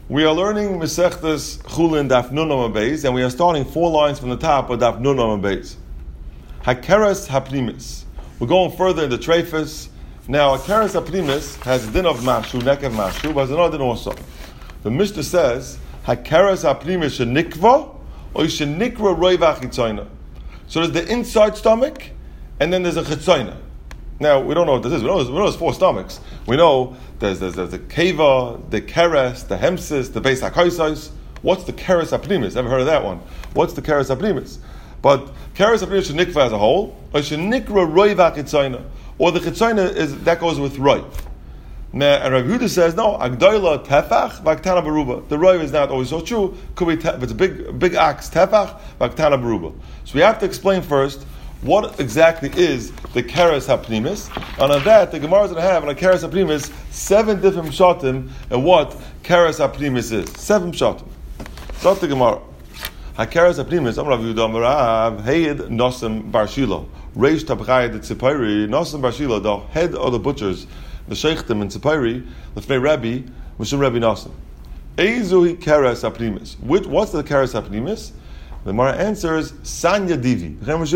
We are learning Masechtas Chulin Daf Nun Amud Beis, and we are starting 4 lines from the top of Daf Nun Amud Beis. Hakeres Hapnimis. We're going further into Treifus. Now, Hakeres Hapnimis has a din of Mashu, Nekev Mashu, but has another din also. The Mishnah says, Hakeres Hapnimis Shenikva, or Shenikra Roiva Chitzoina. So there's the inside stomach, and then there's a Chitzoina. Now, we don't know what this is. We know there's 4 stomachs. We know there's the Keva, the Keres, the Hemsis, the Beis HaKoisos. What's the Keres HaPnimis? Never heard of that one. What's the Keres HaPnimis? But Keres HaPnimis Shenikva as a whole, or Shenikra Roiva Chitzoina. Or the Chitzoina that goes with Roiv. Now, and Rav Yehuda says, no, Agdoila Tefach, Vaktana Baruba. The Roiv is not always so true. Could be if it's a big ox, Tefach, Vaktana Baruba. So we have to explain first what exactly is the Keres HaPnimis, and on that the Gemara is going to have on a Keres HaPnimis 7 different pshatim and what Keres HaPnimis is. 7 pshatim. So the Gemara. HaKeres HaPnimis, Amar Rav Yehuda Amar Rav, Heid Nosim Bar Shilo, Reish Tabchai de Tzipori, Nosim Bar Shilo, the head of the butchers, the Sheikhtim in Tzipori, the Fnei Rabbi, Mishum Rabbi Nosim. Eizuhi Keres HaPnimis. What's the Keres HaPnimis? The Gemara answers, Sanya Divi.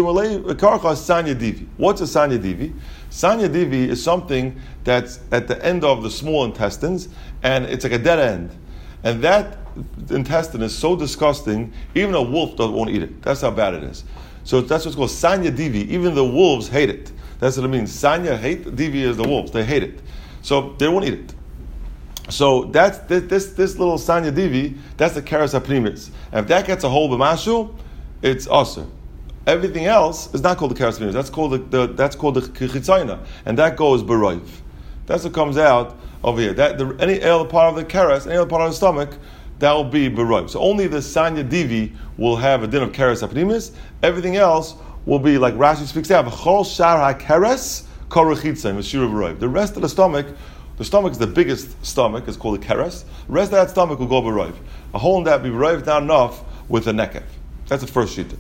Sanya Divi. What's a Sanya Divi? Sanya Divi is something that's at the end of the small intestines, and it's like a dead end. And that intestine is so disgusting, even a wolf won't eat it. That's how bad it is. So that's what's called Sanya Divi. Even the wolves hate it. That's what it means. Sanya hate, Divi is the wolves. They hate it. So they won't eat it. So that's this little Sanya Divi, that's the Keres HaPnimis. And if that gets a hold of Mashu, it's Aser. Everything else is not called the Keres HaPnimis. That's called the Chitzoina. And that goes Beroiv. That's what comes out over here. Any other part of the Keres, any other part of the stomach, that will be Beroiv. So only the Sanya Divi will have a din of Keres HaPnimis. Everything else will be, like Rashi speaks out, Chol Shar HaKeres Kor Chitzon, Meshira Beroiv. The rest of the stomach is the biggest stomach, it's called a keres. The rest of that stomach will go beroiv. A hole in that will be beroiv, not enough with a nekev. That's the first shita.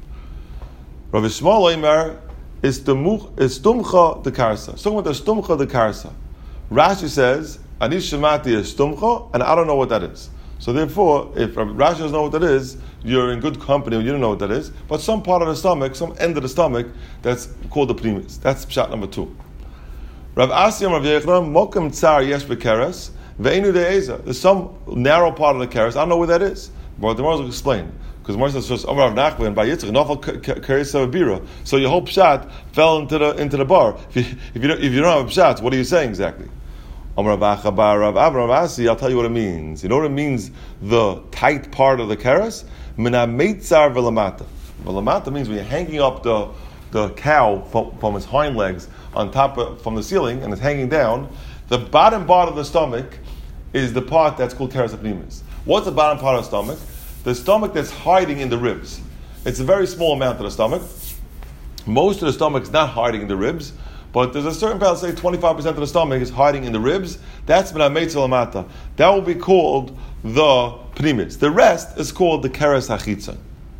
Rav Yishmael Omer is stumcha de karsa. It's talking about the stumcha de karsa. Rashi says, Ani shemati is stumcha, and I don't know what that is. So therefore, if Rashi doesn't know what that is, you're in good company when you don't know what that is. But some part of the stomach, some end of the stomach, that's called the primis. That's shot number 2. Rav Asiyam Rav Yechon Mokem Tsar Yesh Bekeres Ve'enu De'eza. There's some narrow part of the keres. I don't know where that is, but the Gemara will explain. Because Moshe says just Rav Nachman and by Yitzchak Nafal Keres Bira. So your whole pshat fell into the bar. If you don't have pshat, what are you saying exactly? Rav Achabar Rav Avram Rav Asi. I'll tell you what it means. You know what it means? The tight part of the keres. Mina Meitzar Velamata. Velamata means when you're hanging up the cow from its hind legs on top from the ceiling, and it's hanging down. The bottom part of the stomach is the part that's called Keres HaPnimis. What's the bottom part of the stomach? The stomach that's hiding in the ribs. It's a very small amount of the stomach. Most of the stomach is not hiding in the ribs, but there's a certain part, say 25% of the stomach is hiding in the ribs. That's Menameitz Lamata. That will be called the Pnimis. The rest is called the Keres HaChitzon.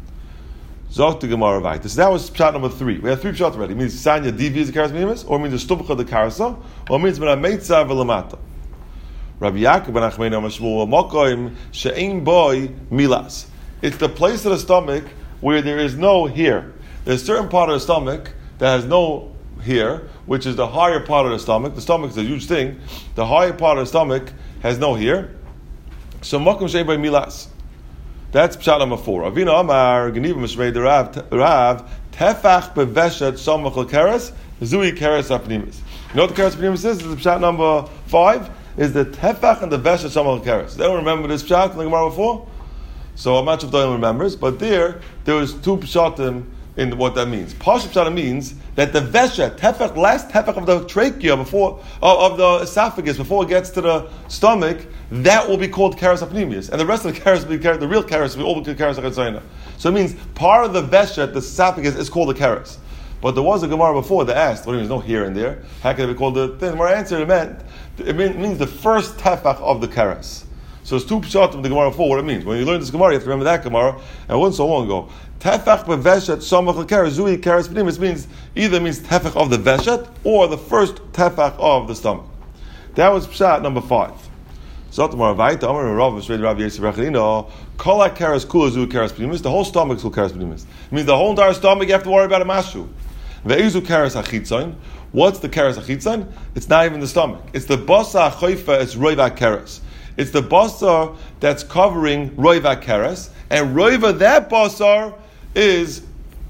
Zot the Gemara Vayt. So that was pshat number 3. We have 3 pshat already. It means Sanya Divi is the Keres HaPnimis, or it means the Stubcha the Karsa, or it means Menameitza Velamata. Rabbi Yaakov ben Achmein Amashmul Mokoim She'ein Boy Milas. It's the place of the stomach where there is no here. There's a certain part of the stomach that has no here, which is the higher part of the stomach. The stomach is a huge thing. The higher part of the stomach has no here. So Mokoim She'ein Boy Milas. That's pshat number 4. Avina Amar Geniva Mishmei Rav Tefach Beveshet Samach Keres Zui Keres HaPnimis. You know what the Keres HaPnimis is? This is pshat number 5. Is the Tefach and the Veshet Samach Keres. Does anyone remember this pshat in the Gemara before? So I'm not sure if anyone remembers, but there was 2 pshatim in what that means. Pashup pshat means that the Veshet Tefach, last Tefach of the trachea of the esophagus before it gets to the stomach, that will be called Keres HaPnimis, and the rest of the Keres will be the real Keres will be all Keres HaChitzona. So it means part of the Veshet, the esophagus, is called the Keres. But there was a Gemara before that asked, what do you mean, there's no here and there? How can it be called the thing? My answer it means the first Tefach of the Keres. So it's 2 pshat of the Gemara before what it means. When you learn this Gemara, you have to remember that Gemara, and it wasn't so long ago. Tefach beveshet samach keres zui keres pnimis means either means tefach of the veshet or the first tefach of the stomach. That was pshat number 5. Zotamar Vaita, Amar Rav, Rabbi Yosef Rachelino, Kol HaKeres Kula Zu Keres Pnimis, the whole stomach is Keres Pnimis. It means the whole entire stomach you have to worry about a mashu. Ve'ezu Keres HaChitzon, what's the Keres HaChitzon? It's not even the stomach. It's the Basa HaChoifa, it's Roiva Keres. It's the Basa that's covering Roiva Keres, and Roiva, that Basar, is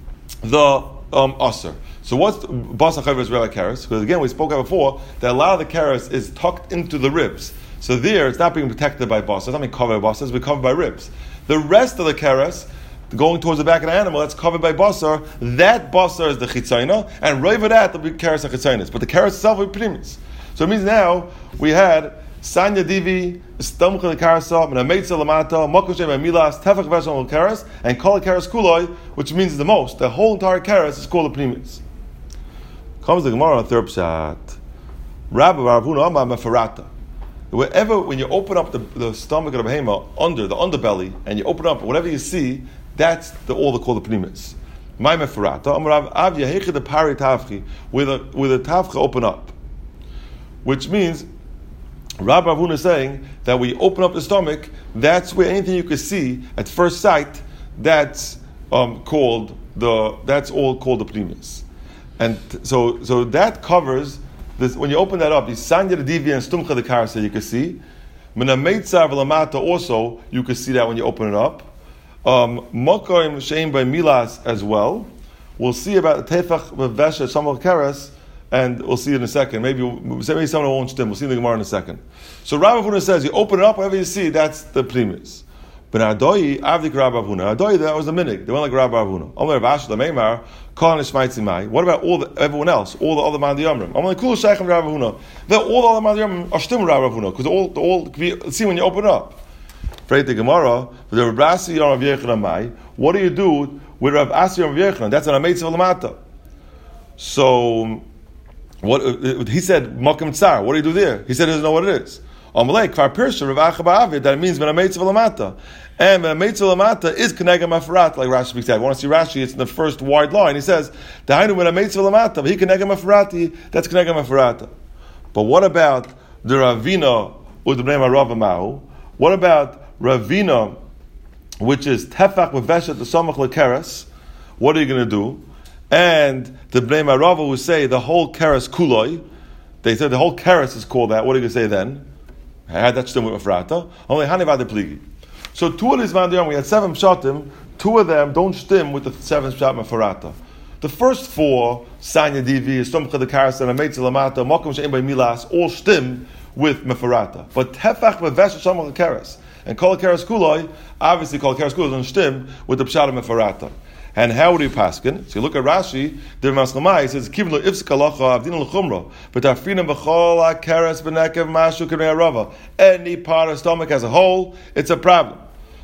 the Asar. So what's Basa HaChoifa is Roiva Keres? Because again, we spoke about before, that a lot of the Keres is tucked into the ribs. So there, it's not being protected by basa. It's not being covered by basa. It's being covered by ribs. The rest of the keres, going towards the back of the animal, that's covered by basar. That basar is the chitzayna, and right over that, there'll be keres and chitzaynas. But the keres itself will be primis. So it means now, we had sanya divi, stomach of the karasa, menameitza lamata, mokushem milas, tefach veshon keres, and kol keres kuloi, which means the most. The whole entire keres is called a primis. Comes the Gemara on the third pshat. Rabbi Baravuna Amar Mefarata. Wherever, when you open up the stomach of the behema, under the underbelly, and you open up, whatever you see, that's all the called the pnimis. My meferata, amrav avya hechid the pari tavchi, where the tavcha open up, which means Rabbi Ravuna is saying that when you open up the stomach, that's where anything you can see at first sight, that's all called the pnimis, and so that covers. This, when you open that up, Yisanya the Divi and Stumcha the Karasa you can see. Menameitza v'lamata also you can see that when you open it up. Mokoim sheim by Milas as well. We'll see about the Tefach v'vesha Shamal Karas, and we'll see it in a second. Maybe someone won't stem. We'll see the Gemara in a second. So Rabbi Avuna says you open it up, whatever you see, that's the primis. But Adoi, Avdik Rabbi Avuna. Adoi, that was the minig. They went like Rabbi Avuna. Omer Vash Lameimar, Kol Nishmaitzimai. What about everyone else? All the other Man Yomrim. Omer Kul Sheichem Rabbi Avuna. All the other Man Yomrim are Shtim Rabbi Avuna, because all see when you open it up. Freit the Gemara, the Rav Asi Rav Yechon Amai. What do you do with Rav Asi Rav Yechon? That's an Ameitzav Lamata. So what he said, Makom Tsar. What do you do there? He said he doesn't know what it is. Amalek Kvar Pirsha Rav Acha Ba'avid. That means Menameitzav Lamata. And Menameitzav Lamata is Kenega Mafarat, like Rashi speaks out. If you want to see Rashi, it's in the first wide line. He says, Dahainu Menameitzav Lamata, but he Kenega Mafarati, that's Kenega Mafarata. But what about the Ravina Udbnei Rava Mahu? What about Ravina, which is Tefach Meveshet the Samach Lekeres? What are you going to do? And the Bnei Rava who say the whole Keres Kuloi, they said the whole Keres is called that. What are you going to say then? I had that stem with Mafarata. Only Hanivad the Pligi. So two of these Vandiyam, we had 7 pshatim, 2 of them don't stem with the 7th pshat Mafarata. The first 4, Sanya Divi, Stomcha the Karas, and Ameitza Lamata, Mokum She'im by Milas, all stem with Mafarata. But Tefach Mevesh Shamach Karas, and Kol Karas Kuloi, obviously Kol Karas Kuloi don't stem with the pshat of Mafarata. And how would you paskin? So you look at Rashi, the Maslamai says, Kivlo Ifska Lacha Avdin L'chumra, but Afrinam B'chol HaKeres B'nekev Mashu K'nei Rava. Any part of the stomach as a whole, it's a problem.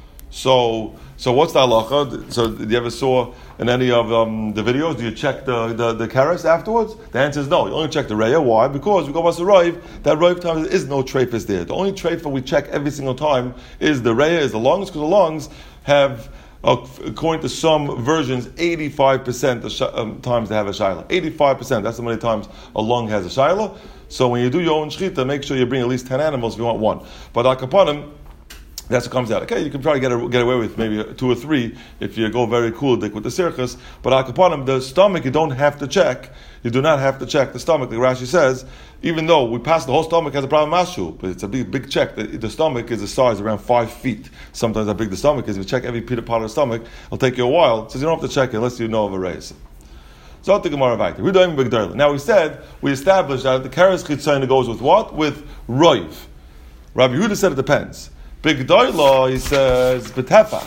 So what's the halacha? So you ever saw in any of the videos, do you check the keres afterwards? The answer is no. You only check the reya. Why? Because we go past the roiv. That roiv time there is no treifas there. The only treifa we check every single time is the reya, is the lungs, because the lungs have, according to some versions, 85% of times they have a shaila. 85%. That's how many times a lung has a shaila. So when you do your own shechita, make sure you bring at least 10 animals if you want one. But akapanim, that's what comes out. Okay, you can probably get away with maybe 2 or 3 if you go very cool with the circus. But akapanim, the stomach you don't have to check. You do not have to check the stomach. Like Rashi says, even though we pass the whole stomach has a problem mashu, but it's a big check. The stomach is a size around 5 feet. Sometimes how big the stomach is. If you check every part of the stomach, it'll take you a while. It says you don't have to check it unless you know of a race. So the Gemara Vaita. We're doing big dirla. Now we established that the keres chitzayna goes with what? With roiv. Rabbi Yehuda said it depends. Big doila, he says, b'tefach.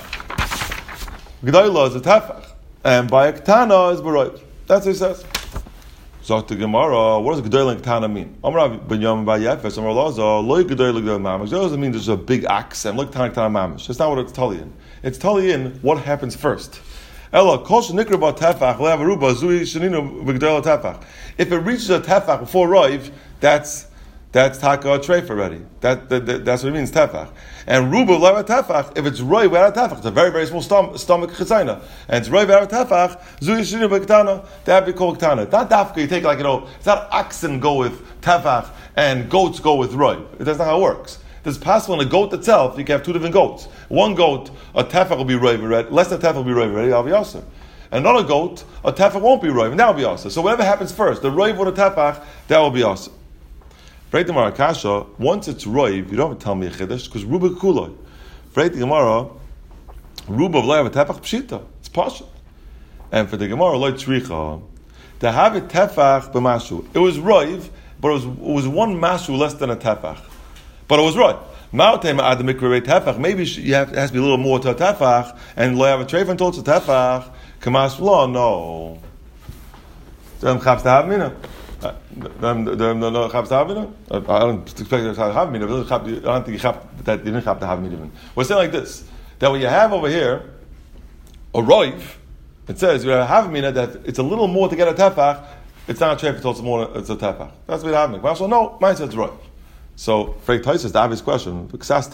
G'doila is a tefach, and by a ketana is b'roiv. That's what he says. So the Gemara, what does g'doila and ketana mean? Amar ben Yom ba'yefes, Amar Lazar, loy g'doila g'doila mamish. That doesn't mean there's a big axe and look ketana mamish. That's not what it's telling in. It's telling in what happens first. Ella kol shenikra ba tefach le'avaruba zui sheninu v'g'doila tefach. If it reaches a tefach before roiv, that's taka treif already. That's what it means, tefach. And ruba leva tefach, if it's roi without tefach, it's a very, very small stomach chitzayna. And it's roi without tefach, zui shinu b'ktana, that be called ktana. Not dafka, you take it's not oxen go with tefach and goats go with roi. That's not how it works. This is possible in a goat itself. You can have two different goats. One goat, a tefach will be roiv already. Less than a tefach will be roiv already. That'll be also. Another goat, a tefach won't be roiv, and that will be also. So whatever happens first, the roiv or the tefach, that will be also. Freit the Gemara Kasha, once it's roiv, you don't have to tell me a chiddush because ruba kuloi. Freit the Gemara, ruba of a tefach pshita. It's partial. And for the Gemara loy tzricha, to have a tefach b'mashu, it was roiv, but it was one mashu less than a tefach, but it was roiv. Maybe it has to be a little more to a tefach, and lo have a treif until it's a tefach. Kamash law, no. Them chaps to have mina. No chaps to have mina. I don't expect to have mina. I don't think that you didn't have to have mina. We're saying like this: that when you have over here a roiv, it says you have mina that it's a little more to get a tefach. It's not a treif until it's more. It's a tefach. That's what happening. Kamash law, no. Mine says roiv. So, Freit Toysa is the obvious question.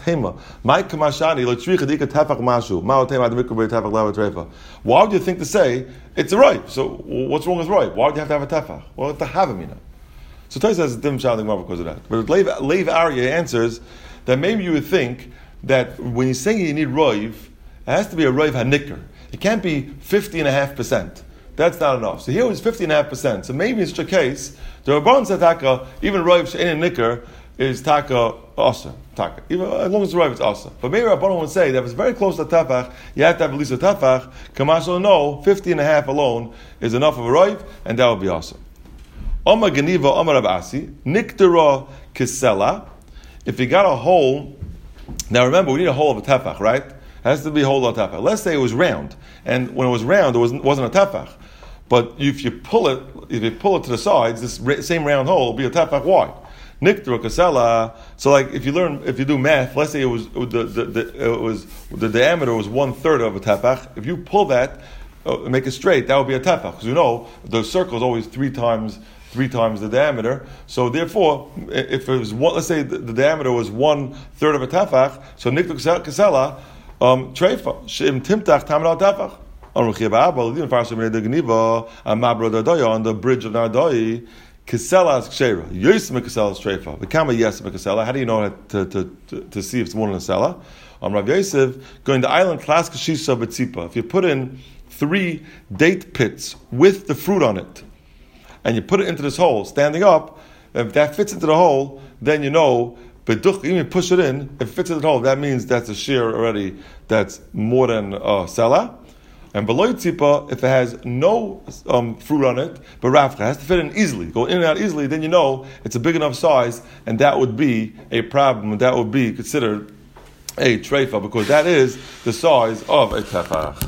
Why would you think to say it's a right? So, what's wrong with right? Why would you have to have a tefach? Well, to have a mina. So, Toysa has a different shouting because of that. But Lev Arya answers that maybe you would think that when you're saying you need roiv, it has to be a roiv hanikr. It can't be 50.5%. That's not enough. So here it was 50.5%. So maybe in such a case, the Rabban said taka, even roiv she'en nikr, is taka asa, taka. Even as long as it's right, it's asa. But maybe Rabbanon would say that if it's very close to tefach, you have to have at least a tefach. Kamashal, no, 50.5 alone is enough of a roiv, and that would be asa. Omar Ganiva, Omar Abasi, Niktara Kisela. If you got a hole, now remember, we need a hole of a tefach, right? It has to be a hole of a tefach. Let's say it was round, and when it was round, it wasn't a tefach. But if you pull it to the sides, this same round hole will be a tefach wide. Niktra kasela. So, like if you do math, let's say the diameter was 1/3 of a tefach. If you pull that, make it straight, that would be a tefach. Because you know the circle is always three times the diameter. So therefore, if it was let's say the diameter was 1/3 of a tefach, so niktra kasela treifa shim timtach tamal tefach. On the bridge of Nardoi. Kisela is kshera. Yosem Kisela is treifa. V'kama yesem Kisela. How do you know to see if it's more than a sela? Rav Yosef, going to island klas kashisha b'tzipa. If you put in 3 date pits with the fruit on it, and you put it into this hole, standing up, if that fits into the hole, then you know. But even you push it in, if it fits into the hole, that means that's a shear already. That's more than a sela. And below tzipa, if it has no fruit on it, but rafcha has to fit in easily, go in and out easily, then you know it's a big enough size, and that would be a problem. That would be considered a treifa because that is the size of a tefach.